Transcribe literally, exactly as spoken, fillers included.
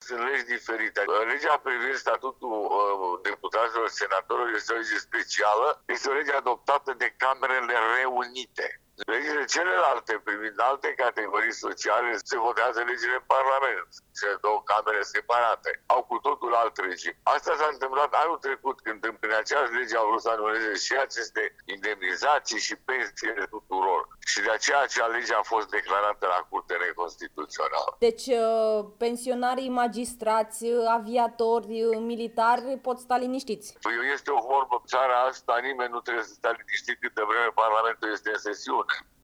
sunt legi diferite. Legea privind statutul uh, deputaților, senatorilor este o lege specială, este o lege adoptată de Camerele Reunite. Legile celelalte privind alte categorii sociale se votează legile în Parlament, cele două camere separate. Au cu totul alt regim. Asta s-a întâmplat anul trecut, când prin aceeași lege au vrut să anuleze și aceste indemnizații și pensiile tuturor. Și de aceea acea lege a fost declarată la Curte neconstituțională. Deci pensionarii, magistrați, aviatori, militari pot sta liniștiți. Este o vorbă, țara asta, nimeni nu trebuie să stea liniștit câtă vreme Parlamentul este în sesiune.